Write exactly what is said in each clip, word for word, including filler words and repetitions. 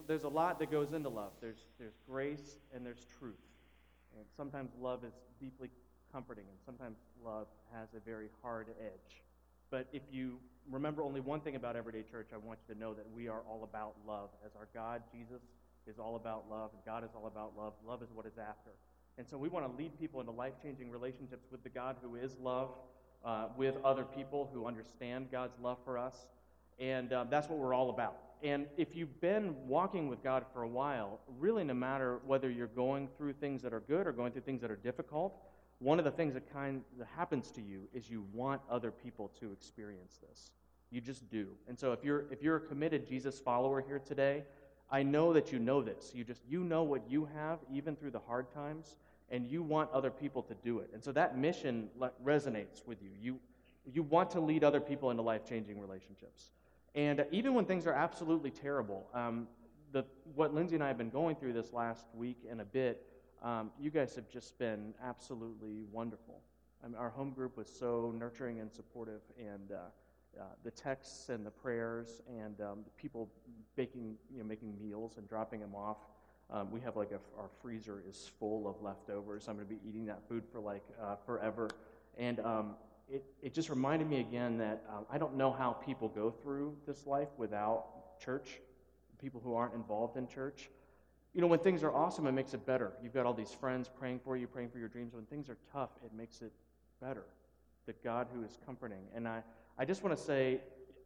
there's a lot that goes into love. There's there's grace and there's truth. And sometimes love is deeply comforting, and sometimes love has a very hard edge. But if you remember only one thing about Everyday Church, I want you to know that we are all about love. As our God, Jesus, is all about love, and God is all about love. Love is what is after. And so we want to lead people into life-changing relationships with the God who is love, uh, with other people who understand God's love for us. And uh, that's what we're all about. And if you've been walking with God for a while, really no matter whether you're going through things that are good or going through things that are difficult, one of the things that kind that happens to you is you want other people to experience this. You just do. And so if you're if you're a committed Jesus follower here today, I know that you know this. You just you know what you have even through the hard times, and you want other people to do it. And so that mission le- resonates with you. You you want to lead other people into life-changing relationships. And even when things are absolutely terrible, um, the what Lindsay and I have been going through this last week and a bit, um, you guys have just been absolutely wonderful. I mean, our home group was so nurturing and supportive, and uh, uh, the texts and the prayers and um, the people baking, you know, making meals and dropping them off. Um, we have like a, our freezer is full of leftovers. I'm going to be eating that food for like uh, forever, and um, It, it just reminded me again that um, I don't know how people go through this life without church, people who aren't involved in church. You know, when things are awesome, it makes it better. You've got all these friends praying for you, praying for your dreams. When things are tough, it makes it better. The God who is comforting. And I, I just want to say,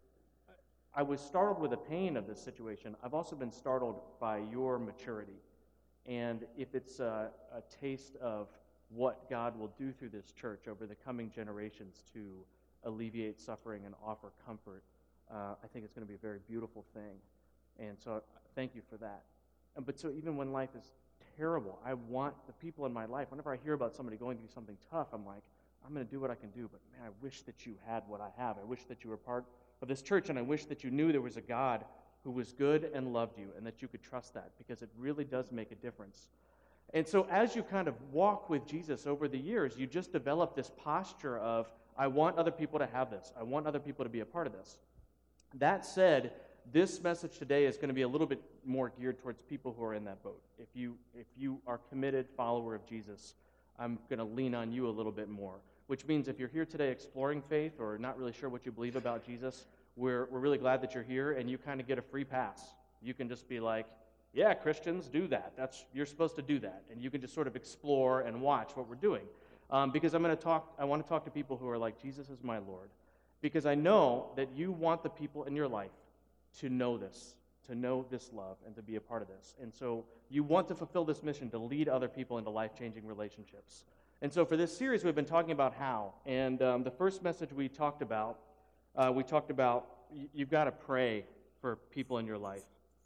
I was startled with the pain of this situation. I've also been startled by your maturity. And if it's a, a taste of what God will do through this church over the coming generations to alleviate suffering and offer comfort, uh, I think it's going to be a very beautiful thing. And so thank you for that. And, but so even when life is terrible, I want the people in my life, whenever I hear about somebody going through something tough, I'm like, I'm going to do what I can do, but man, I wish that you had what I have. I wish that you were part of this church, and I wish that you knew there was a God who was good and loved you, and that you could trust that, because it really does make a difference. And so as you kind of walk with Jesus over the years, you just develop this posture of, I want other people to have this. I want other people to be a part of this. That said, this message today is going to be a little bit more geared towards people who are in that boat. If you if you are a committed follower of Jesus, I'm going to lean on you a little bit more, which means if you're here today exploring faith or not really sure what you believe about Jesus, we're we're really glad that you're here, and you kind of get a free pass. You can just be like, yeah, Christians, do that. That's you're supposed to do that, and you can just sort of explore and watch what we're doing. Um, because I'm going to talk. I want to talk to people who are like, Jesus is my Lord, because I know that you want the people in your life to know this, to know this love, and to be a part of this. And so you want to fulfill this mission to lead other people into life-changing relationships. And so for this series, we've been talking about how. And um, the first message we talked about, uh, we talked about y- you've got to pray for people in your life.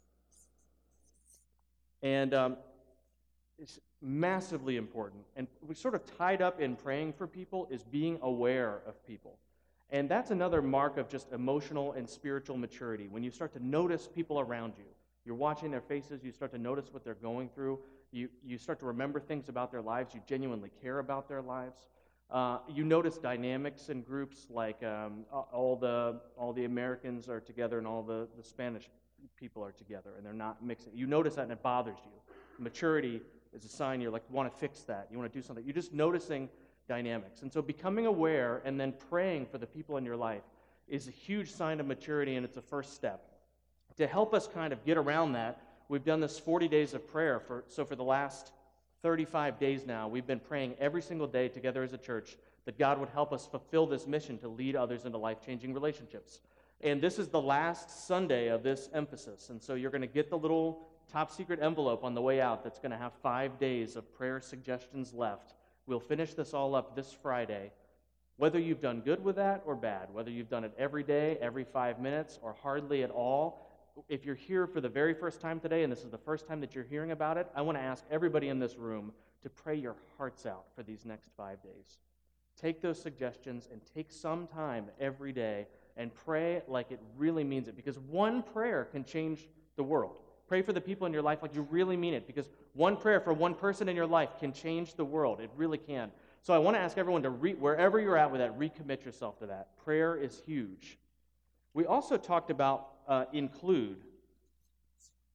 And um, it's massively important. And we sort of tied up in praying for people is being aware of people. And that's another mark of just emotional and spiritual maturity. When you start to notice people around you, you're watching their faces, you start to notice what they're going through, you, you start to remember things about their lives, you genuinely care about their lives. Uh, you notice dynamics in groups like um, all the all the Americans are together and all the, the Spanish people are together, and they're not mixing. You notice that, and it bothers you. Maturity is a sign you're like, you want to fix that. You want to do something. You're just noticing dynamics. And so becoming aware and then praying for the people in your life is a huge sign of maturity, and it's a first step. To help us kind of get around that, we've done this forty days of prayer. For So for the last thirty-five days now, we've been praying every single day together as a church that God would help us fulfill this mission to lead others into life-changing relationships. And this is the last Sunday of this emphasis. And so you're going to get the little top-secret envelope on the way out that's going to have five days of prayer suggestions left. We'll finish this all up this Friday. Whether you've done good with that or bad, whether you've done it every day, every five minutes, or hardly at all, if you're here for the very first time today, and this is the first time that you're hearing about it, I want to ask everybody in this room to pray your hearts out for these next five days. Take those suggestions and take some time every day and pray like it really means it, because one prayer can change the world. Pray for the people in your life like you really mean it, because one prayer for one person in your life can change the world. It really can. So I want to ask everyone to, re- wherever you're at with that, recommit yourself to that. Prayer is huge. We also talked about uh, include.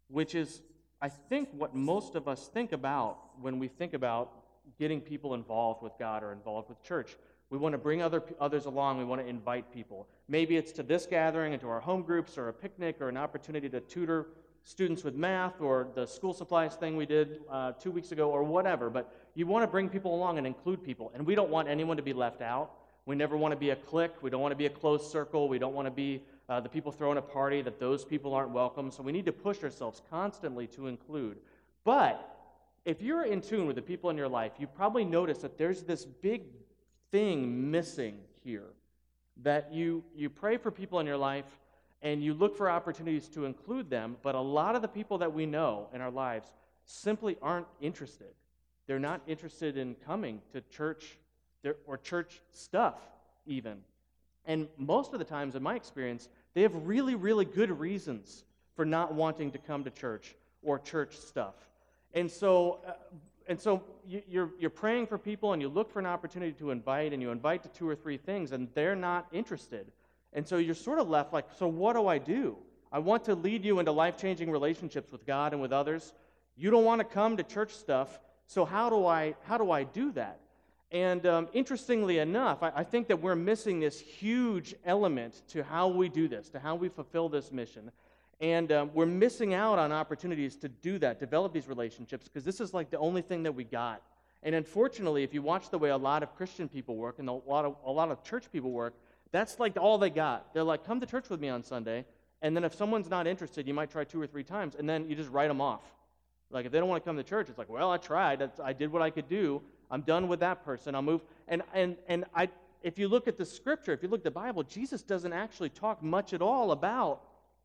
which is, I think, what most of us think about when we think about getting people involved with God or involved with church. We want to bring other others along. We want to invite people. Maybe it's to this gathering and to our home groups or a picnic or an opportunity to tutor students with math or the school supplies thing we did uh, two weeks ago or whatever. But you want to bring people along and include people. And we don't want anyone to be left out. We never want to be a clique. We don't want to be a closed circle. We don't want to be uh, the people throwing a party that those people aren't welcome. So we need to push ourselves constantly to include. But if you're in tune with the people in your life, you probably notice that there's this big thing missing here. That you, you pray for people in your life and you look for opportunities to include them, but a lot of the people that we know in our lives simply aren't interested. They're not interested in coming to church or church stuff even. And most of the times, in my experience, they have really, really good reasons for not wanting to come to church or church stuff. And so, uh, and so you, you're you're praying for people, and you look for an opportunity to invite, and you invite to two or three things, and they're not interested. And so you're sort of left like, so what do I do? I want to lead you into life-changing relationships with God and with others. You don't want to come to church stuff, so how do I how do I do that? And um, interestingly enough, I, I think that we're missing this huge element to how we do this, to how we fulfill this mission. And um, we're missing out on opportunities to do that, develop these relationships, because this is like the only thing that we got. And unfortunately, if you watch the way a lot of Christian people work and a lot of a lot of church people work, that's like all they got. They're like, come to church with me on Sunday, and then if someone's not interested, you might try two or three times, and then you just write them off. Like, if they don't want to come to church, it's like, well, I tried. That's, I did what I could do. I'm done with that person. I'll move. And and and I, if you look at the Scripture, if you look at the Bible, Jesus doesn't actually talk much at all about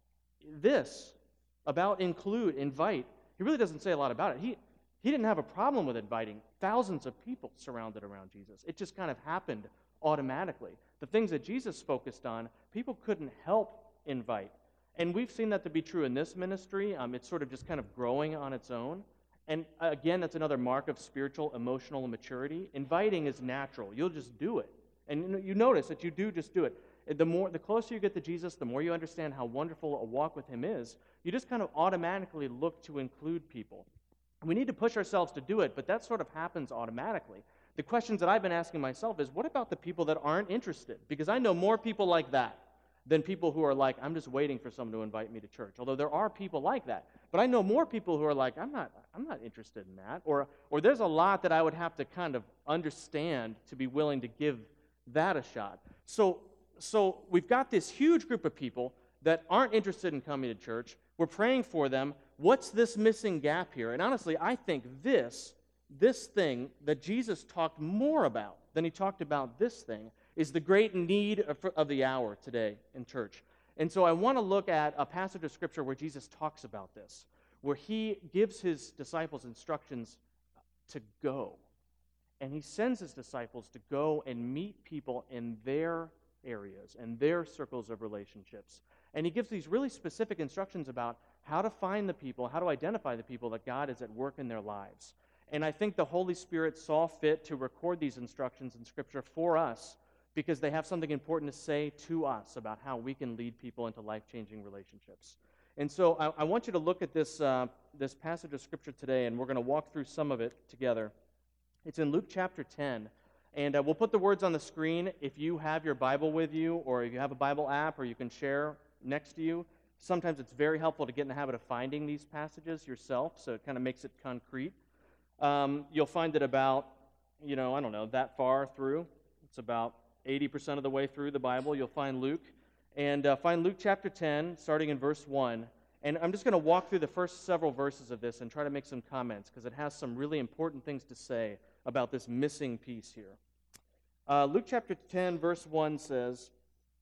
this, about include, invite. He really doesn't say a lot about it. He he didn't have a problem with inviting thousands of people surrounded around Jesus. It just kind of happened automatically. The things that Jesus focused on, people couldn't help invite. And we've seen that to be true in this ministry. Um, it's sort of just kind of growing on its own. And again, that's another mark of spiritual, emotional maturity. Inviting is natural. You'll just do it. And you notice that you do just do it. The more, the closer you get to Jesus, the more you understand how wonderful a walk with Him is. You just kind of automatically look to include people. We need to push ourselves to do it, but that sort of happens automatically. The questions that I've been asking myself is, what about the people that aren't interested? Because I know more people like that than people who are like, I'm just waiting for someone to invite me to church. Although there are people like that. But I know more people who are like, I'm not I'm not interested in that. Or or there's a lot that I would have to kind of understand to be willing to give that a shot. So so we've got this huge group of people that aren't interested in coming to church. We're praying for them. What's this missing gap here? And honestly, I think this, this thing that Jesus talked more about than He talked about this thing is the great need of, of the hour today in church. And so I want to look at a passage of Scripture where Jesus talks about this, where He gives His disciples instructions to go. And He sends His disciples to go and meet people in their areas and their circles of relationships. And He gives these really specific instructions about how to find the people, how to identify the people that God is at work in their lives. And I think the Holy Spirit saw fit to record these instructions in Scripture for us, because they have something important to say to us about how we can lead people into life-changing relationships. And so I, I want you to look at this, uh, this passage of Scripture today, and we're going to walk through some of it together. It's in Luke chapter ten, and uh, we'll put the words on the screen. If you have your Bible with you, or if you have a Bible app, or you can share next to you, sometimes it's very helpful to get in the habit of finding these passages yourself, so it kind of makes it concrete. Um, you'll find it about, you know, I don't know, that far through. It's about eighty percent of the way through the Bible, you'll find Luke. And uh, find Luke chapter ten, starting in verse one. And I'm just going to walk through the first several verses of this and try to make some comments, because it has some really important things to say about this missing piece here. Uh, Luke chapter ten, verse one says,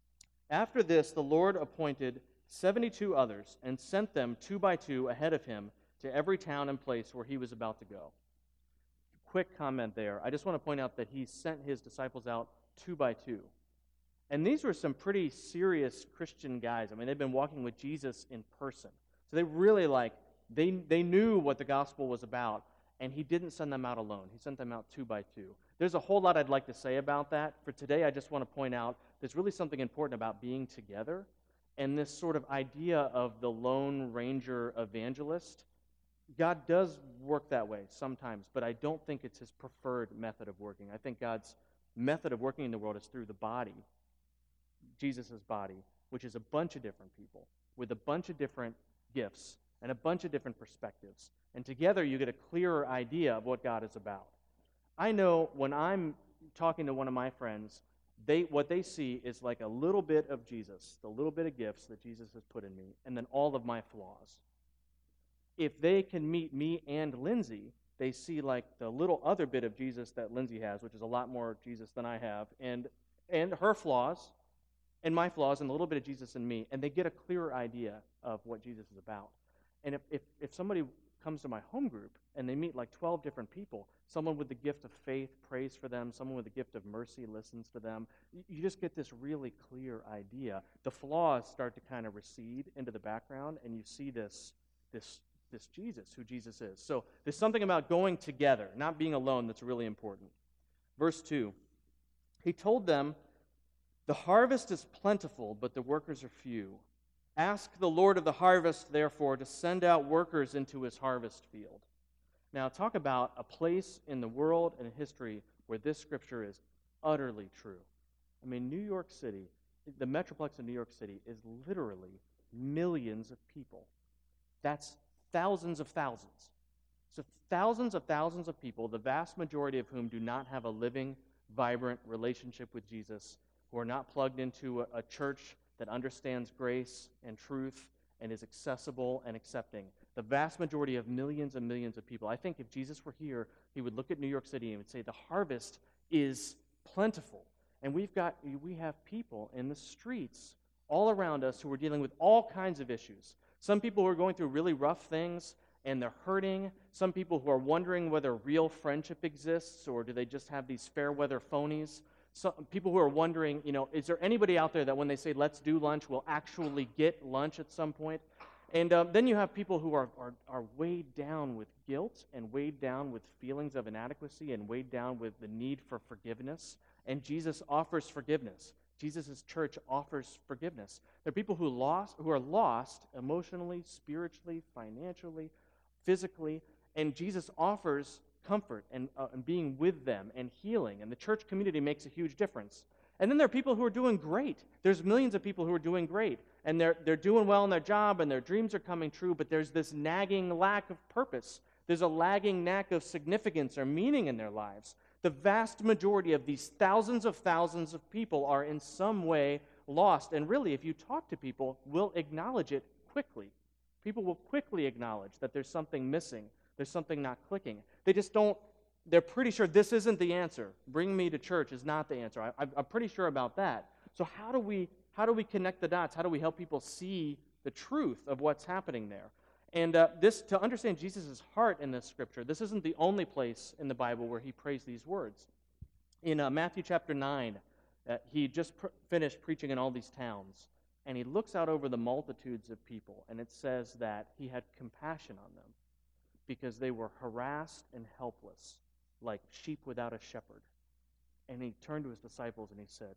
After this, the Lord appointed seventy-two others and sent them two by two ahead of Him to every town and place where He was about to go. Quick comment there. I just want to point out that He sent His disciples out two by two. And these were some pretty serious Christian guys. I mean, they've been walking with Jesus in person. So they really like, they, they knew what the gospel was about, and He didn't send them out alone. He sent them out two by two. There's a whole lot I'd like to say about that. For today, I just want to point out there's really something important about being together. and this sort of idea of the Lone Ranger evangelist, God does work that way sometimes, but I don't think it's his preferred method of working. I think God's method of working in the world is through the body, Jesus' body, which is a bunch of different people with a bunch of different gifts and a bunch of different perspectives. And together you get a clearer idea of what God is about. I know when I'm talking to one of my friends, they what they see is like a little bit of Jesus, the little bit of gifts that Jesus has put in me, and then all of my flaws. If they can meet me and Lindsay, they see like the little other bit of Jesus that Lindsay has, which is a lot more Jesus than I have, and and her flaws, and my flaws, and a little bit of Jesus in me, and they get a clearer idea of what Jesus is about. And if, if, if somebody comes to my home group and they meet like twelve different people, someone with the gift of faith prays for them, someone with the gift of mercy listens to them, you, you just get this really clear idea. The flaws start to kind of recede into the background, and you see this, this, this Jesus, who Jesus is. So there's something about going together, not being alone, that's really important. Verse two, he told them, "The harvest is plentiful, but the workers are few. Ask the Lord of the harvest, therefore, to send out workers into his harvest field." Now, talk about a place in the world and in history where this scripture is utterly true. I mean, New York City, the Metroplex of New York City, is literally millions of people. That's thousands of thousands. So thousands of thousands of people, the vast majority of whom do not have a living, vibrant relationship with Jesus, who are not plugged into a, a church that understands grace and truth and is accessible and accepting. The vast majority of millions and millions of people. I think if Jesus were here, he would look at New York City and would say, the harvest is plentiful. And we've got, we have people in the streets all around us who are dealing with all kinds of issues. Some people who are going through really rough things and they're hurting. Some people who are wondering whether real friendship exists or do they just have these fair weather phonies. Some people who are wondering, you know, is there anybody out there that when they say, let's do lunch, will actually get lunch at some point? And um, then you have people who are, are, are weighed down with guilt and weighed down with feelings of inadequacy and weighed down with the need for forgiveness. And Jesus offers forgiveness. Jesus' church offers forgiveness. There are people who, lost, who are lost emotionally, spiritually, financially, physically, and Jesus offers comfort and, uh, and being with them and healing, and the church community makes a huge difference. And then there are people who are doing great. There's millions of people who are doing great, and they're they're doing well in their job, and their dreams are coming true, but there's this nagging lack of purpose. There's a lagging lack of significance or meaning in their lives. The vast majority of these thousands of thousands of people are in some way lost, and really, if you talk to people, will acknowledge it quickly. People will quickly acknowledge that there's something missing. There's something not clicking. They just don't, they're pretty sure this isn't the answer. Bring me to church is not the answer. I, I'm pretty sure about that. So how do we how do we connect the dots? How do we help people see the truth of what's happening there? And uh, this, to understand Jesus' heart in this scripture, this isn't the only place in the Bible where he prays these words. In uh, Matthew chapter nine, uh, he just pr- finished preaching in all these towns, and he looks out over the multitudes of people, and it says that he had compassion on them, because they were harassed and helpless, like sheep without a shepherd. And he turned to his disciples and he said,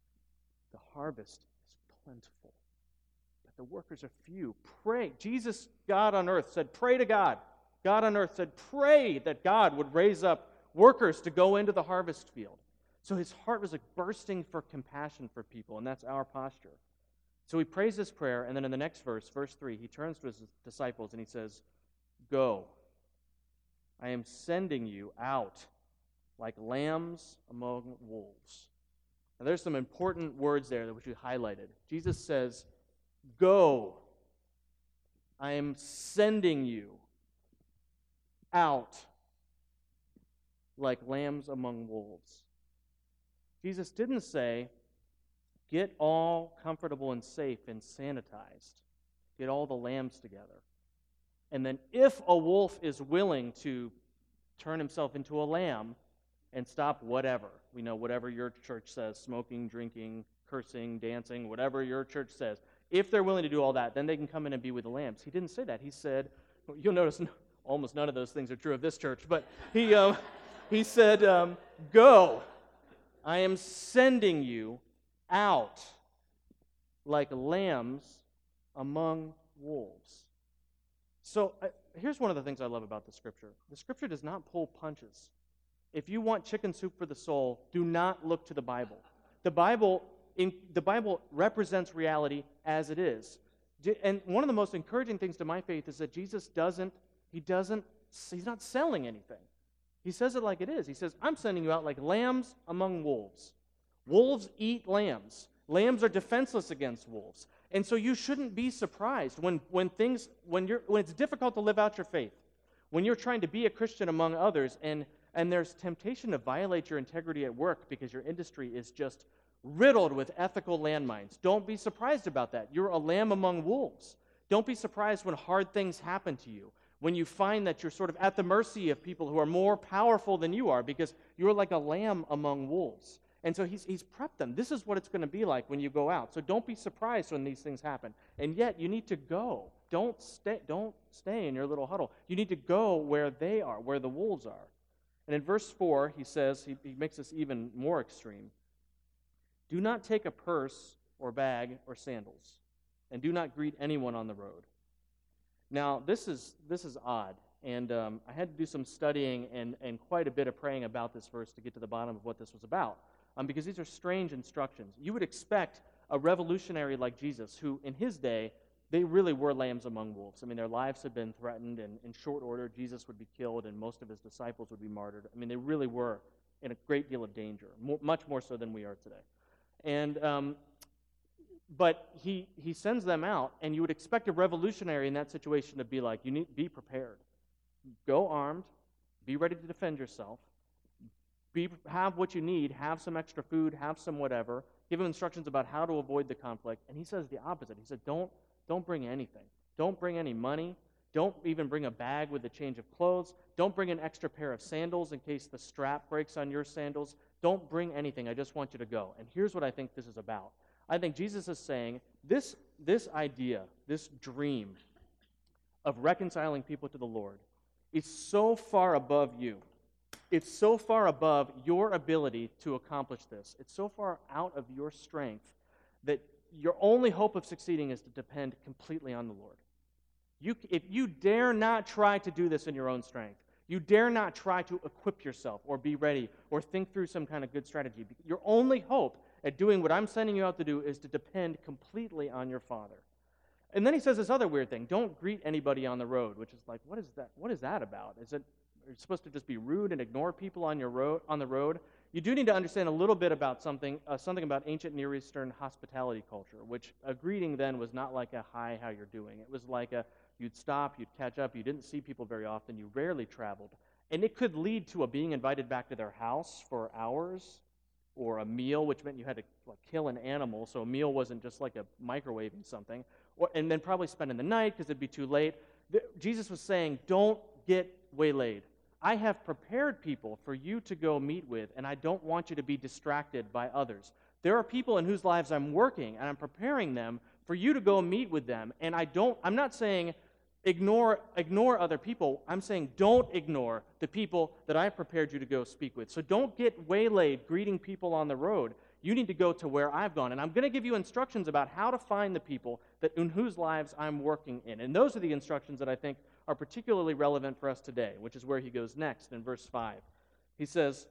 the harvest is plentiful, but the workers are few. Pray. Jesus, God on earth, said, pray to God. God on earth said, pray that God would raise up workers to go into the harvest field. So his heart was like bursting for compassion for people, and that's our posture. So he prays this prayer, and then in the next verse, verse three, he turns to his disciples and he says, go. I am sending you out like lambs among wolves. Now, there's some important words there that which we highlighted. Jesus says, go. I am sending you out like lambs among wolves. Jesus didn't say, get all comfortable and safe and sanitized. Get all the lambs together. And then if a wolf is willing to turn himself into a lamb and stop whatever, we know whatever your church says, smoking, drinking, cursing, dancing, whatever your church says, if they're willing to do all that, then they can come in and be with the lambs. He didn't say that. He said, you'll notice almost none of those things are true of this church, but he, uh, he said, um, go. I am sending you out like lambs among wolves. So uh, here's one of the things I love about the Scripture. The Scripture does not pull punches. If you want chicken soup for the soul, do not look to the Bible. The Bible, in, the Bible represents reality as it is. And one of the most encouraging things to my faith is that Jesus doesn't, he doesn't, he's not selling anything. He says it like it is. He says, I'm sending you out like lambs among wolves. Wolves eat lambs. Lambs are defenseless against wolves. And so you shouldn't be surprised when, when things, when you're, when it's difficult to live out your faith, when you're trying to be a Christian among others, and, and there's temptation to violate your integrity at work because your industry is just riddled with ethical landmines. Don't be surprised about that. You're a lamb among wolves. Don't be surprised when hard things happen to you, when you find that you're sort of at the mercy of people who are more powerful than you are, because you're like a lamb among wolves. And so he's, he's prepped them. This is what it's going to be like when you go out. So don't be surprised when these things happen. And yet, you need to go. Don't stay, don't stay in your little huddle. You need to go where they are, where the wolves are. And in verse four, he says, he, he makes this even more extreme. Do not take a purse or bag or sandals, and do not greet anyone on the road. Now, this is this is odd, and um, I had to do some studying and, and quite a bit of praying about this verse to get to the bottom of what this was about, um, because these are strange instructions. You would expect a revolutionary like Jesus, who in his day, they really were lambs among wolves. I mean, their lives had been threatened, and in short order, Jesus would be killed, and most of his disciples would be martyred. I mean, they really were in a great deal of danger, more, much more so than we are today. And um, but he he sends them out, and you would expect a revolutionary in that situation to be like, you need be prepared, go armed, be ready to defend yourself, be have what you need, have some extra food, have some whatever. Give him instructions about how to avoid the conflict. And he says the opposite. He said, don't don't bring anything. Don't bring any money. Don't even bring a bag with a change of clothes. Don't bring an extra pair of sandals in case the strap breaks on your sandals. Don't bring anything. I just want you to go. And here's what I think this is about. I think Jesus is saying this, this idea, this dream of reconciling people to the Lord is so far above you. It's so far above your ability to accomplish this. It's so far out of your strength that your only hope of succeeding is to depend completely on the Lord. You, if you dare not try to do this in your own strength, you dare not try to equip yourself or be ready or think through some kind of good strategy. Your only hope at doing what I'm sending you out to do is to depend completely on your Father. And then he says this other weird thing: don't greet anybody on the road, which is like, what is that? What is that about? Is it you're supposed to just be rude and ignore people on your road on the road? You do need to understand a little bit about something, uh, something about ancient Near Eastern hospitality culture, which a greeting then was not like a hi, how you're doing. It was like a you'd stop, you'd catch up, you didn't see people very often, you rarely traveled. And it could lead to a being invited back to their house for hours, or a meal, which meant you had to like, kill an animal, so a meal wasn't just like a microwaving something, or, and then probably spending the night because it'd be too late. The, Jesus was saying, don't get waylaid. I have prepared people for you to go meet with, and I don't want you to be distracted by others. There are people in whose lives I'm working, and I'm preparing them for you to go meet with them, and I don't, I'm not saying ignore, ignore other people. I'm saying don't ignore the people that I've prepared you to go speak with. So don't get waylaid greeting people on the road. You need to go to where I've gone, and I'm going to give you instructions about how to find the people that in whose lives I'm working in. And those are the instructions that I think are particularly relevant for us today, which is where he goes next in verse five. He says,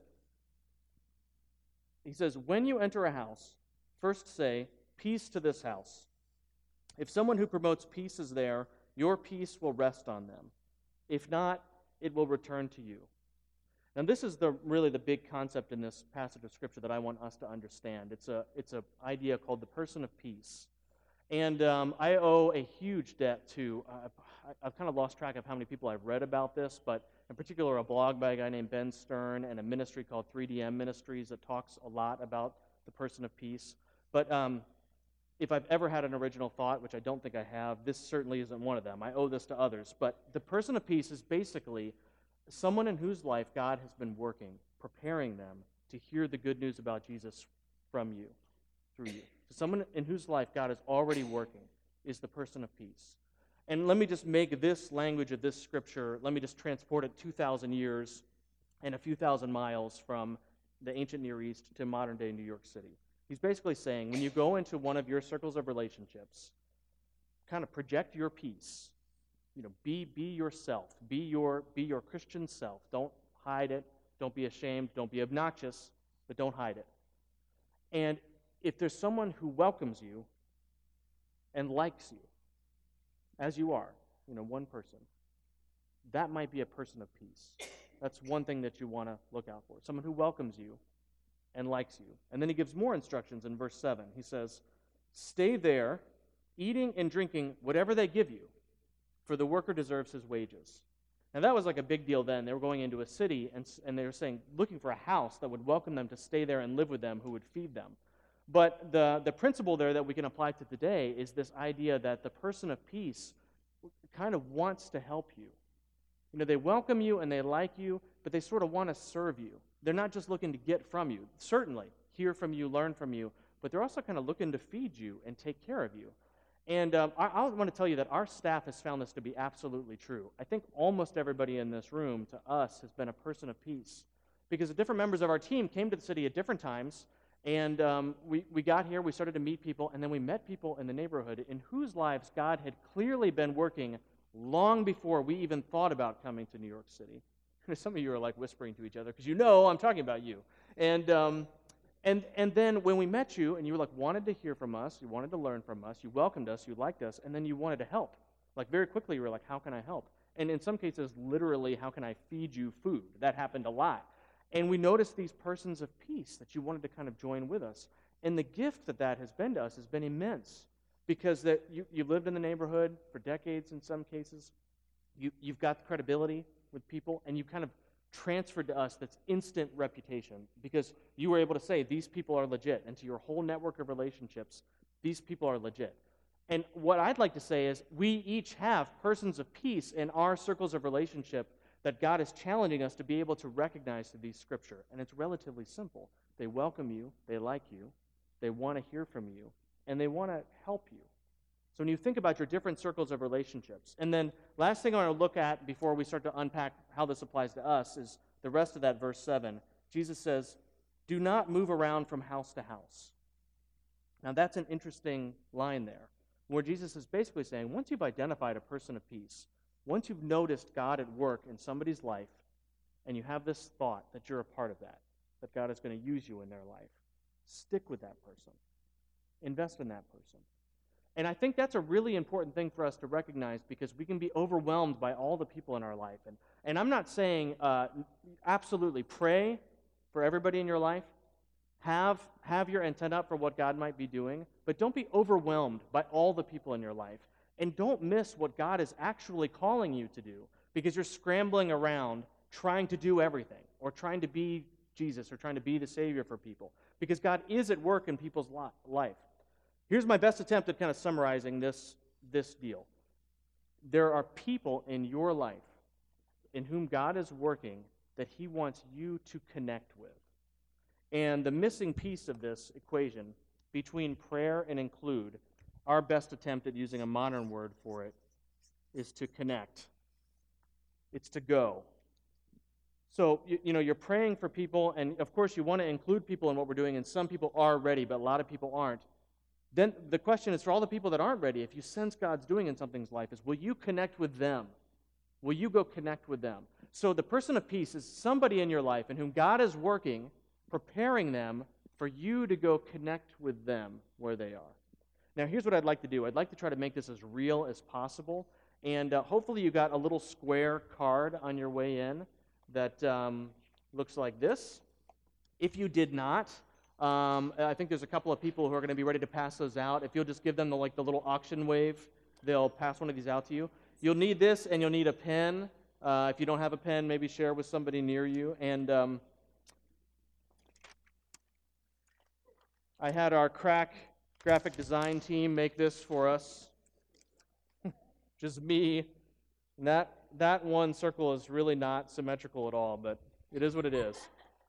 he says, when you enter a house, first say, peace to this house. If someone who promotes peace is there, your peace will rest on them. If not, it will return to you. Now, this is the really the big concept in this passage of Scripture that I want us to understand. It's a it's an idea called the person of peace. And um, I owe a huge debt to, uh, I've kind of lost track of how many people I've read about this, but in particular a blog by a guy named Ben Stern and a ministry called three D M Ministries that talks a lot about the person of peace. But um, if I've ever had an original thought, which I don't think I have, this certainly isn't one of them. I owe this to others. But the person of peace is basically someone in whose life God has been working, preparing them to hear the good news about Jesus from you, through you. So someone in whose life God is already working is the person of peace. And let me just make this language of this Scripture, let me just transport it two thousand years and a few thousand miles from the ancient Near East to modern-day New York City. He's basically saying when you go into one of your circles of relationships, kind of project your peace. You know, be be yourself. Be your be your Christian self. Don't hide it. Don't be ashamed. Don't be obnoxious, but don't hide it. And if there's someone who welcomes you and likes you as you are, you know, one person, that might be a person of peace. That's one thing that you want to look out for. Someone who welcomes you and likes you. And then he gives more instructions in verse seven. He says, "Stay there, eating and drinking whatever they give you, for the worker deserves his wages." Now that was like a big deal then. They were going into a city, and, and they were saying, looking for a house that would welcome them to stay there and live with them, who would feed them. But the, the principle there that we can apply to today is this idea that the person of peace kind of wants to help you. You know, they welcome you and they like you, but they sort of want to serve you. They're not just looking to get from you. Certainly, hear from you, learn from you, but they're also kind of looking to feed you and take care of you. And um, I, I want to tell you that our staff has found this to be absolutely true. I think almost everybody in this room, to us, has been a person of peace. Because the different members of our team came to the city at different times, and um, we, we got here, we started to meet people, and then we met people in the neighborhood in whose lives God had clearly been working long before we even thought about coming to New York City. Some of you are like whispering to each other, because you know I'm talking about you. And... Um, And and then when we met you and you like wanted to hear from us, you wanted to learn from us, you welcomed us, you liked us, and then you wanted to help. Like very quickly you were like, how can I help? And in some cases, literally, how can I feed you food? That happened a lot. And we noticed these persons of peace that you wanted to kind of join with us. And the gift that that has been to us has been immense. Because that you, you've lived in the neighborhood for decades in some cases. You, you've got credibility with people, and you kind of transferred to us that's instant reputation because you were able to say these people are legit, and to your whole network of relationships, these people are legit. And what I'd like to say is we each have persons of peace in our circles of relationship that God is challenging us to be able to recognize through these scripture. And it's relatively simple. They welcome you, they like you, they want to hear from you, and they want to help you. So when you think about your different circles of relationships, and then last thing I want to look at before we start to unpack how this applies to us is the rest of that verse seven. Jesus says, "Do not move around from house to house." Now that's an interesting line there, where Jesus is basically saying, once you've identified a person of peace, once you've noticed God at work in somebody's life, and you have this thought that you're a part of that, that God is going to use you in their life, stick with that person. Invest in that person. And I think that's a really important thing for us to recognize because we can be overwhelmed by all the people in our life. And, and I'm not saying uh, absolutely pray for everybody in your life. Have, have your antenna up for what God might be doing, but don't be overwhelmed by all the people in your life. And don't miss what God is actually calling you to do because you're scrambling around trying to do everything or trying to be Jesus or trying to be the Savior for people because God is at work in people's li- life. Here's my best attempt at kind of summarizing this, this deal. There are people in your life in whom God is working that he wants you to connect with. And the missing piece of this equation between prayer and include, our best attempt at using a modern word for it, is to connect. It's to go. So, you, you know, you're praying for people, and of course you want to include people in what we're doing, and some people are ready, but a lot of people aren't. Then the question is for all the people that aren't ready, if you sense God's doing in something's life, is will you connect with them? Will you go connect with them? So the person of peace is somebody in your life in whom God is working, preparing them for you to go connect with them where they are. Now here's what I'd like to do. I'd like to try to make this as real as possible, and uh, hopefully you got a little square card on your way in that um, looks like this. If you did not, Um, I think there's a couple of people who are going to be ready to pass those out. If you'll just give them the, like the little auction wave, they'll pass one of these out to you. You'll need this, and you'll need a pen. Uh, if you don't have a pen, maybe share with somebody near you. And um, I had our crack graphic design team make this for us. Just me. And that, that one circle is really not symmetrical at all, but it is what it is.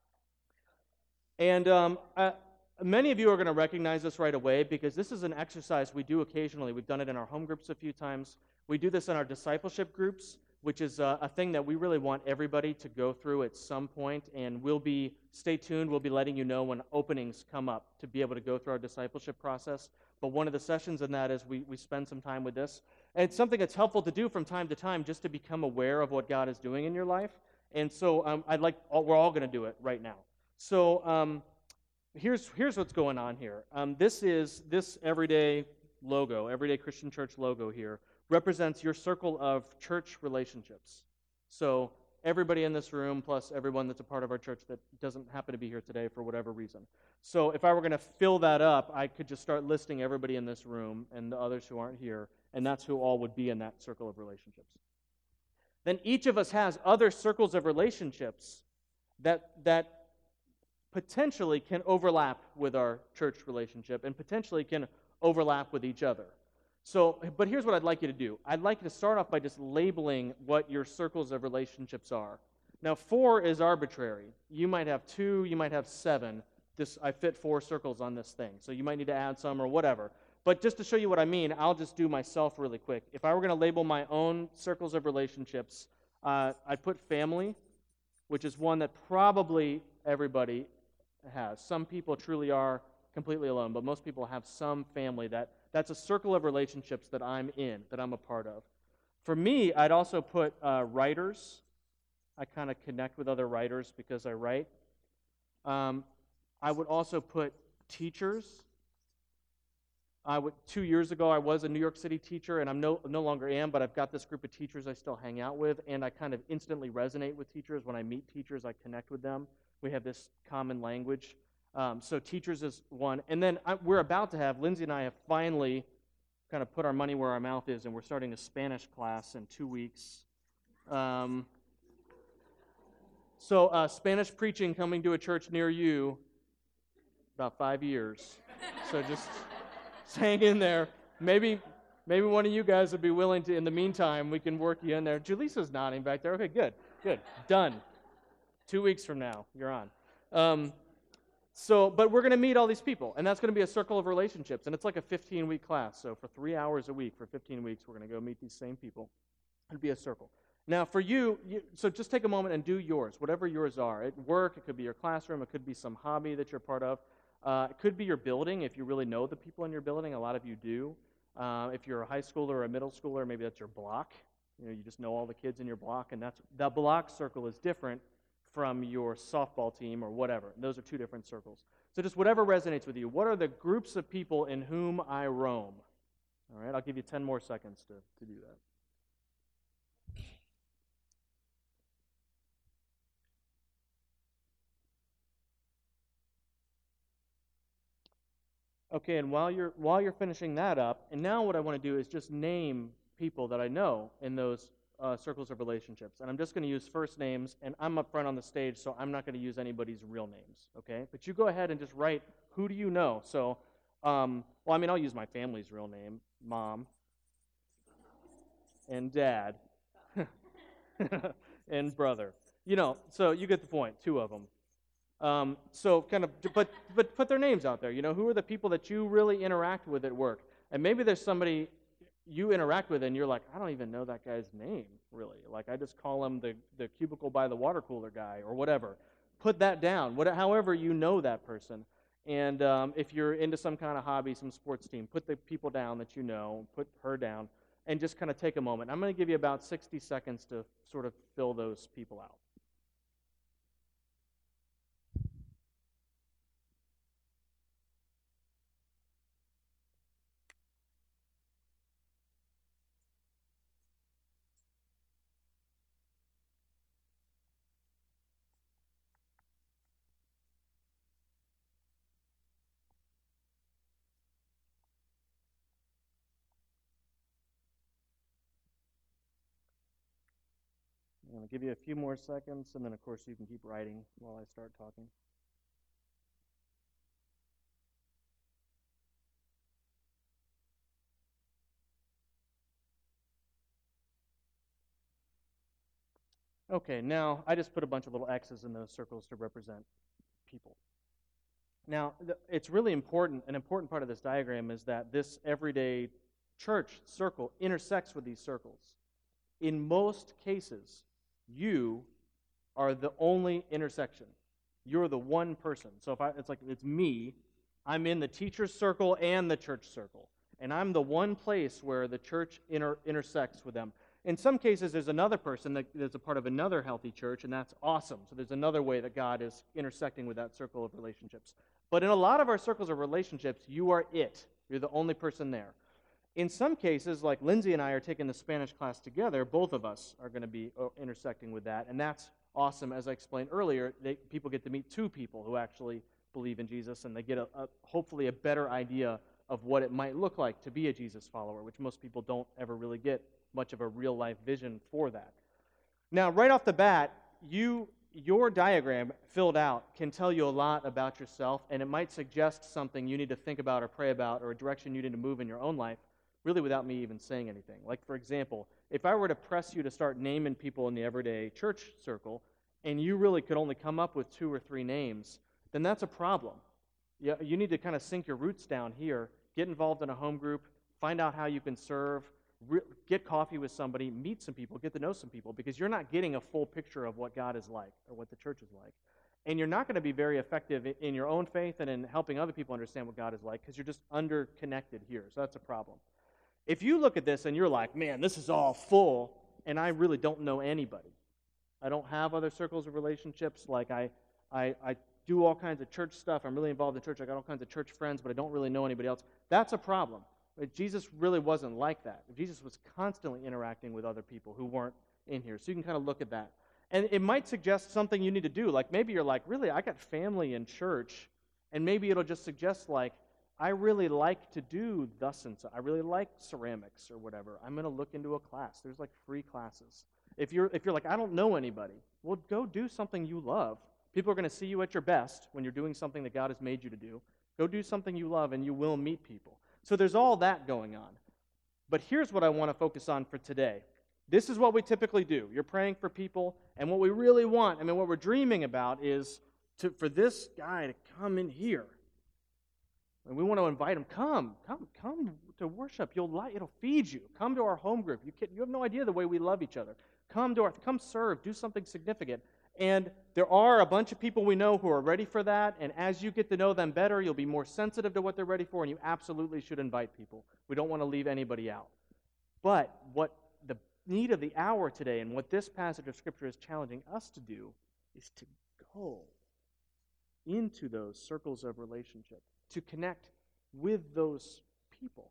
And um, uh, many of you are going to recognize this right away because this is an exercise we do occasionally. We've done it in our home groups a few times. We do this in our discipleship groups. which is a, a thing that we really want everybody to go through at some point, and we'll be, stay tuned, we'll be letting you know when openings come up to be able to go through our discipleship process. But one of the sessions in that is we, we spend some time with this. And it's something that's helpful to do from time to time just to become aware of what God is doing in your life. And so um, I'd like, we're all going to do it right now. So um, here's here's what's going on here. Um, this is, this everyday logo, Everyday Christian Church logo here, represents your circle of church relationships. So everybody in this room, plus everyone that's a part of our church that doesn't happen to be here today for whatever reason. So if I were going to fill that up, I could just start listing everybody in this room and the others who aren't here, and that's who all would be in that circle of relationships. Then each of us has other circles of relationships that that potentially can overlap with our church relationship and potentially can overlap with each other. So, but here's what I'd like you to do. I'd like you to start off by just labeling what your circles of relationships are. Now, four is arbitrary. You might have two, you might have seven. This, I fit four circles on this thing, so you might need to add some or whatever. But just to show you what I mean, I'll just do myself really quick. If I were going to label my own circles of relationships, uh, I'd put family, which is one that probably everybody has. Some people truly are completely alone, but most people have some family. That That's a circle of relationships that I'm in, that I'm a part of. For me, I'd also put uh, writers. I kind of connect with other writers because I write. Um, I would also put teachers. I would, two years ago, I was a New York City teacher, and I'm no, no longer am, but I've got this group of teachers I still hang out with, and I kind of instantly resonate with teachers. When I meet teachers, I connect with them. We have this common language. Um, so teachers is one. And then I, we're about to have, Lindsay and I have finally kind of put our money where our mouth is, and we're starting a Spanish class in two weeks. Um, so uh, Spanish preaching coming to a church near you, about five years. So just... hang in there. Maybe maybe one of you guys would be willing to, in the meantime, we can work you in there. Julisa's nodding back there. Okay, good, good. Done. Two weeks from now, you're on. Um, so, but we're going to meet all these people, and that's going to be a circle of relationships, and it's like a fifteen-week class. So for three hours a week, for fifteen weeks, we're going to go meet these same people. It'll be a circle. Now, for you, you, so just take a moment and do yours, whatever yours are. At work, it could be your classroom, it could be some hobby that you're part of. Uh, it could be your building, if you really know the people in your building. A lot of you do. Uh, if you're a high schooler or a middle schooler, maybe that's your block. You know, you just know all the kids in your block, and that's that block circle is different from your softball team or whatever. And those are two different circles. So just whatever resonates with you. What are the groups of people in whom I roam? All right, I'll give you ten more seconds to, to do that. Okay, and while you're while you're finishing that up, and now what I want to do is just name people that I know in those uh, circles of relationships. And I'm just going to use first names, and I'm up front on the stage, so I'm not going to use anybody's real names, okay? But you go ahead and just write, who do you know? So, um, well, I mean, I'll use my family's real name, Mom, and Dad, and brother. You know, so you get the point, two of them. Um, so kind of, but but put their names out there. You know, who are the people that you really interact with at work? And maybe there's somebody you interact with and you're like, I don't even know that guy's name, really. Like, I just call him the, the cubicle by the water cooler guy or whatever. Put that down, what, however you know that person. And um, if you're into some kind of hobby, some sports team, put the people down that you know, put her down, and just kind of take a moment. I'm going to give you about sixty seconds to sort of fill those people out. I'm going to give you a few more seconds, and then, of course, you can keep writing while I start talking. Okay, now I just put a bunch of little X's in those circles to represent people. Now, th- it's really important, an important part of this diagram is that this everyday church circle intersects with these circles. in most cases, you are the only intersection. You're the one person. So if I, it's like it's me, I'm in the teacher's circle and the church circle. And I'm the one place where the church inter- intersects with them. In some cases, there's another person that is a part of another healthy church, and that's awesome. So there's another way that God is intersecting with that circle of relationships. But in a lot of our circles of relationships, you are it. You're the only person there. In some cases, like Lindsay and I are taking the Spanish class together, both of us are going to be intersecting with that, and that's awesome. As I explained earlier, they, people get to meet two people who actually believe in Jesus, and they get a, a, hopefully a better idea of what it might look like to be a Jesus follower, which most people don't ever really get much of a real-life vision for that. Now, right off the bat, you your diagram filled out can tell you a lot about yourself, and it might suggest something you need to think about or pray about or a direction you need to move in your own life, really without me even saying anything. Like, for example, if I were to press you to start naming people in the everyday church circle, and you really could only come up with two or three names, then that's a problem. You, you need to kind of sink your roots down here, get involved in a home group, find out how you can serve, re- get coffee with somebody, meet some people, get to know some people, because you're not getting a full picture of what God is like or what the church is like. And you're not going to be very effective in, in your own faith and in helping other people understand what God is like because you're just under-connected here. So that's a problem. If you look at this and you're like, man, this is all full, and I really don't know anybody. I don't have other circles of relationships. Like I, I, I do all kinds of church stuff. I'm really involved in church. I got all kinds of church friends, but I don't really know anybody else. That's a problem. But Jesus really wasn't like that. Jesus was constantly interacting with other people who weren't in here. So you can kind of look at that. And it might suggest something you need to do. Like maybe you're like, really, I got family in church, and maybe it'll just suggest like, I really like to do thus and so. I really like ceramics or whatever. I'm going to look into a class. There's like free classes. If you're if you're like, I don't know anybody, well, go do something you love. People are going to see you at your best when you're doing something that God has made you to do. Go do something you love, and you will meet people. So there's all that going on. But here's what I want to focus on for today. This is what we typically do. You're praying for people, and what we really want, I mean, what we're dreaming about is to, for this guy to come in here. And we want to invite him, come, come, come to worship. You'll like, it'll feed you. Come to our home group. You can, you have no idea the way we love each other. Come to our, come serve, do something significant. And there are a bunch of people we know who are ready for that, and as you get to know them better, you'll be more sensitive to what they're ready for, and you absolutely should invite people. We don't want to leave anybody out. But what the need of the hour today, and what this passage of Scripture is challenging us to do, is to go into those circles of relationship, to connect with those people.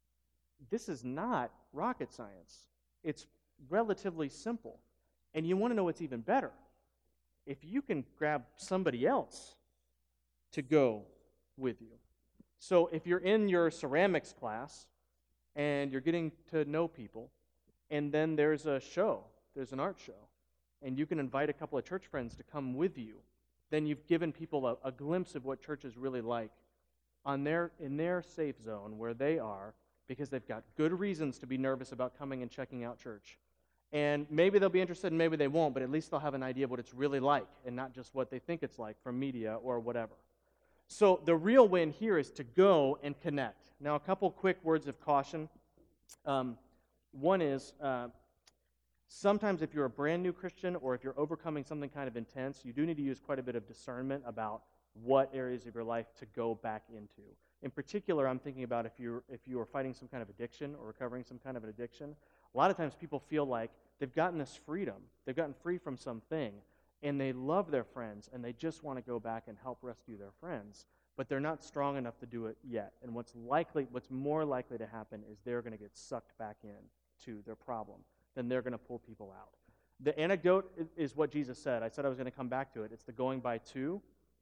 This is not rocket science. It's relatively simple. And you want to know what's even better. If you can grab somebody else to go with you. So if you're in your ceramics class and you're getting to know people, and then there's a show, there's an art show, and you can invite a couple of church friends to come with you, then you've given people a, a glimpse of what church is really like on their in their safe zone where they are, because they've got good reasons to be nervous about coming and checking out church. And maybe they'll be interested and maybe they won't, but at least they'll have an idea of what it's really like and not just what they think it's like from media or whatever. So the real win here is to go and connect. Now, a couple quick words of caution. Um, one is, uh, sometimes if you're a brand new Christian or if you're overcoming something kind of intense, you do need to use quite a bit of discernment about what areas of your life to go back into. In particular, I'm thinking about if you're if you are fighting some kind of addiction or recovering some kind of an addiction. A lot of times people feel like they've gotten this freedom, they've gotten free from something, and they love their friends, and they just want to go back and help rescue their friends, but they're not strong enough to do it yet. And what's likely, what's more likely to happen is they're going to get sucked back in to their problem. Then they're going to pull people out. The anecdote is what Jesus said. I said I was going to come back to it. It's the going by two.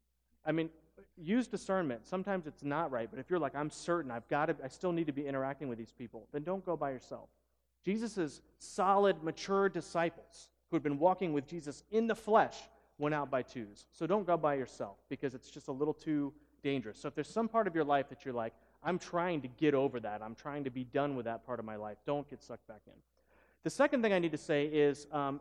I mean, use discernment. Sometimes it's not right, but if you're like, I'm certain, I've got to, I still need to be interacting with these people, then don't go by yourself. Jesus' solid, mature disciples who had been walking with Jesus in the flesh went out by twos. So don't go by yourself because it's just a little too dangerous. So if there's some part of your life that you're like, I'm trying to get over that, I'm trying to be done with that part of my life, don't get sucked back in. The second thing I need to say is um,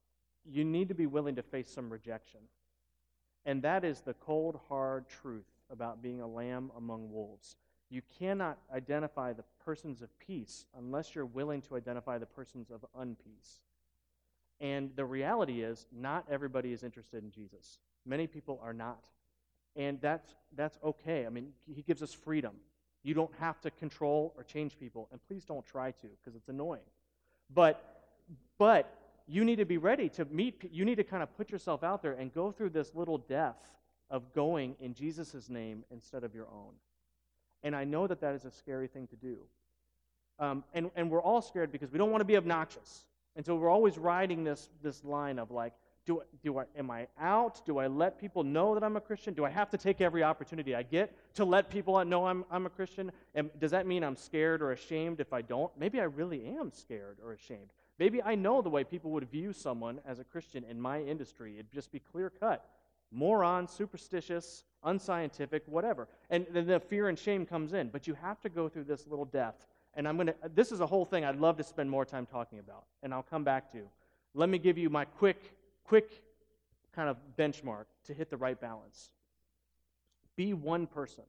you need to be willing to face some rejection. And that is the cold, hard truth about being a lamb among wolves. You cannot identify the persons of peace unless you're willing to identify the persons of unpeace. And the reality is, not everybody is interested in Jesus. Many people are not. And that's that's okay. I mean, he gives us freedom. You don't have to control or change people, and please don't try to, because it's annoying. But but you need to be ready to meet. You need to kind of put yourself out there and go through this little death of going in Jesus' name instead of your own. And I know that that is a scary thing to do. Um, and, and we're all scared because we don't want to be obnoxious. And so we're always riding this, this line of like, do, do I, am I out? Do I let people know that I'm a Christian? Do I have to take every opportunity I get to let people know I'm, I'm a Christian? And does that mean I'm scared or ashamed if I don't? Maybe I really am scared or ashamed. Maybe I know the way people would view someone as a Christian in my industry. It'd just be clear-cut. Moron, superstitious, unscientific, whatever. And then the fear and shame comes in. But you have to go through this little death. And I'm going to, this is a whole thing I'd love to spend more time talking about. And I'll come back to. Let me give you my quick, quick kind of benchmark to hit the right balance. Be one person.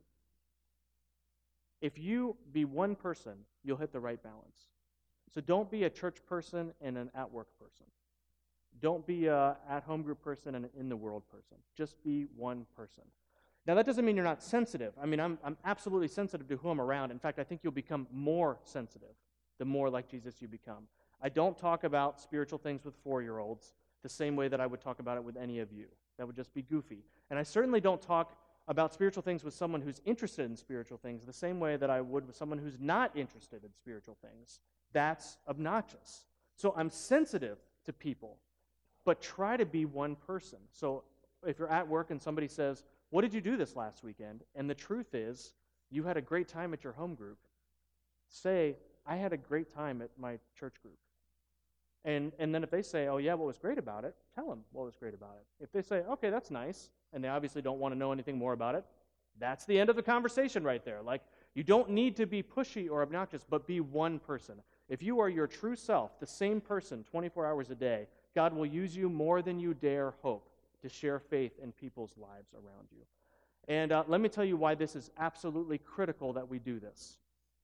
If you be one person, you'll hit the right balance. So don't be a church person and an at-work person. Don't be a at-home group person and an in-the-world person. Just be one person. Now, that doesn't mean you're not sensitive. I mean, I'm, I'm absolutely sensitive to who I'm around. In fact, I think you'll become more sensitive the more like Jesus you become. I don't talk about spiritual things with four-year-olds the same way that I would talk about it with any of you. That would just be goofy. And I certainly don't talk about spiritual things with someone who's interested in spiritual things the same way that I would with someone who's not interested in spiritual things. That's obnoxious. So I'm sensitive to people, but try to be one person. So if you're at work and somebody says, "What did you do this last weekend?" and the truth is, you had a great time at your home group, say, "I had a great time at my church group." And and then if they say, "Oh yeah, what was great about it?" tell them what was great about it. If they say, "Okay, that's nice," and they obviously don't want to know anything more about it, that's the end of the conversation right there. Like, you don't need to be pushy or obnoxious, but be one person. If you are your true self, the same person twenty-four hours a day, God will use you more than you dare hope to share faith in people's lives around you. And uh, let me tell you why this is absolutely critical that we do this.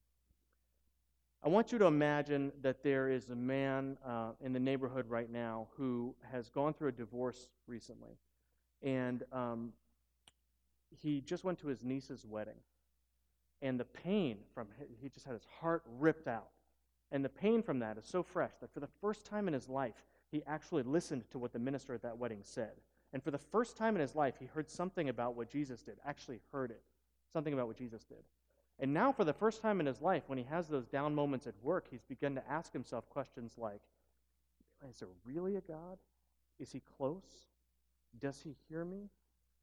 I want you to imagine that there is a man uh, in the neighborhood right now who has gone through a divorce recently. And um, he just went to his niece's wedding. And the pain from it, he just had his heart ripped out. And the pain from that is so fresh that for the first time in his life, he actually listened to what the minister at that wedding said. And for the first time in his life, he heard something about what Jesus did, actually heard it, something about what Jesus did. And now for the first time in his life, when he has those down moments at work, he's begun to ask himself questions like, is there really a God? Is he close? Does he hear me?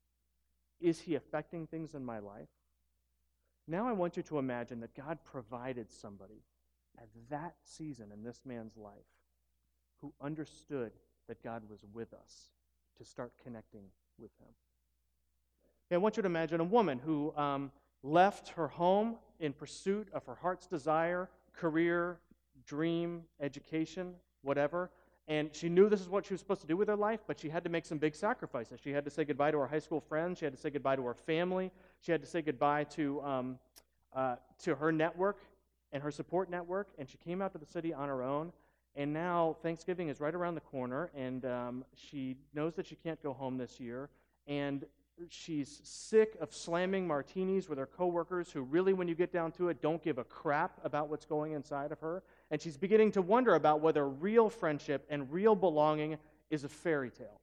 Is he affecting things in my life? Now I want you to imagine that God provided somebody at that season in this man's life who understood that God was with us to start connecting with him. And I want you to imagine a woman who um, left her home in pursuit of her heart's desire, career, dream, education, whatever, and she knew this is what she was supposed to do with her life, but she had to make some big sacrifices. She had to say goodbye to her high school friends. She had to say goodbye to her family. She had to say goodbye to um, uh, to her network and her support network, and she came out to the city on her own. And now Thanksgiving is right around the corner, and um, she knows that she can't go home this year, and she's sick of slamming martinis with her coworkers who really, when you get down to it, don't give a crap about what's going inside of her. And she's beginning to wonder about whether real friendship and real belonging is a fairy tale.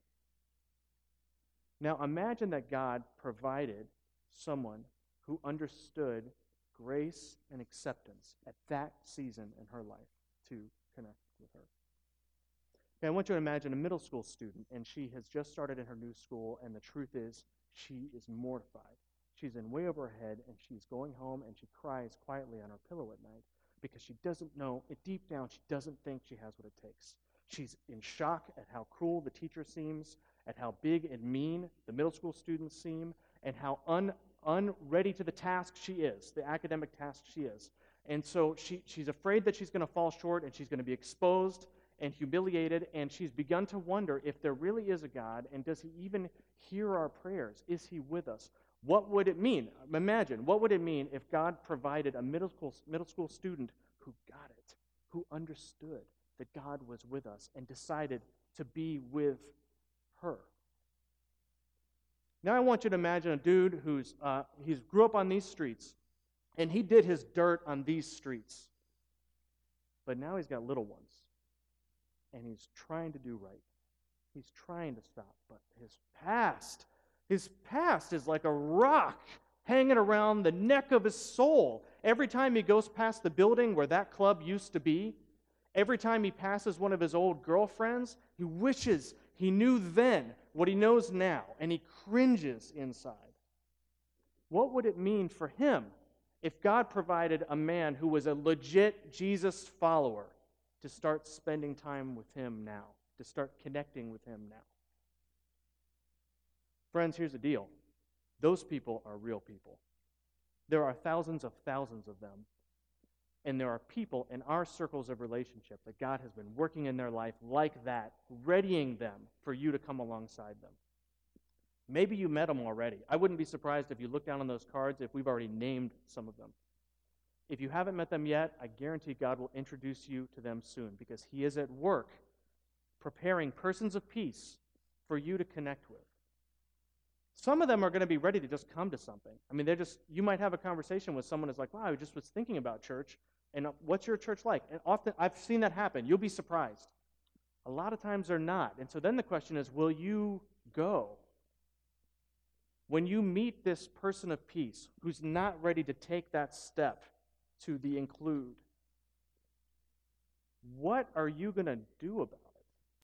Now imagine that God provided someone who understood grace and acceptance at that season in her life to connect with her. Okay, I want you to imagine a middle school student, and she has just started in her new school, and the truth is, she is mortified. She's in way over her head, and she's going home, and she cries quietly on her pillow at night because she doesn't know, deep down, she doesn't think she has what it takes. She's in shock at how cruel the teacher seems, at how big and mean the middle school students seem, and how un, unready to the task she is, the academic task she is. And so she, she's afraid that she's going to fall short, and she's going to be exposed and humiliated, and she's begun to wonder if there really is a God, and does he even hear our prayers? Is he with us? What would it mean? Imagine, what would it mean if God provided a middle school, middle school student who got it, who understood that God was with us and decided to be with her? Now I want you to imagine a dude who's uh, he's grew up on these streets, and he did his dirt on these streets. But now he's got little ones, and he's trying to do right. He's trying to stop, but his past, his past is like a rock hanging around the neck of his soul. Every time he goes past the building where that club used to be, every time he passes one of his old girlfriends, he wishes he knew then what he knows now, and he cringes inside. What would it mean for him if God provided a man who was a legit Jesus follower to start spending time with him now, to start connecting with him now? Friends, here's the deal. Those people are real people. There are thousands of thousands of them. And there are people in our circles of relationship that God has been working in their life like that, readying them for you to come alongside them. Maybe you met them already. I wouldn't be surprised if you look down on those cards if we've already named some of them. If you haven't met them yet, I guarantee God will introduce you to them soon, because He is at work preparing persons of peace for you to connect with. Some of them are going to be ready to just come to something. I mean, they're just, you might have a conversation with someone who's like, wow, I just was thinking about church, and what's your church like? And often, I've seen that happen. You'll be surprised. A lot of times they're not. And so then the question is, will you go? When you meet this person of peace who's not ready to take that step to the include, what are you going to do about it?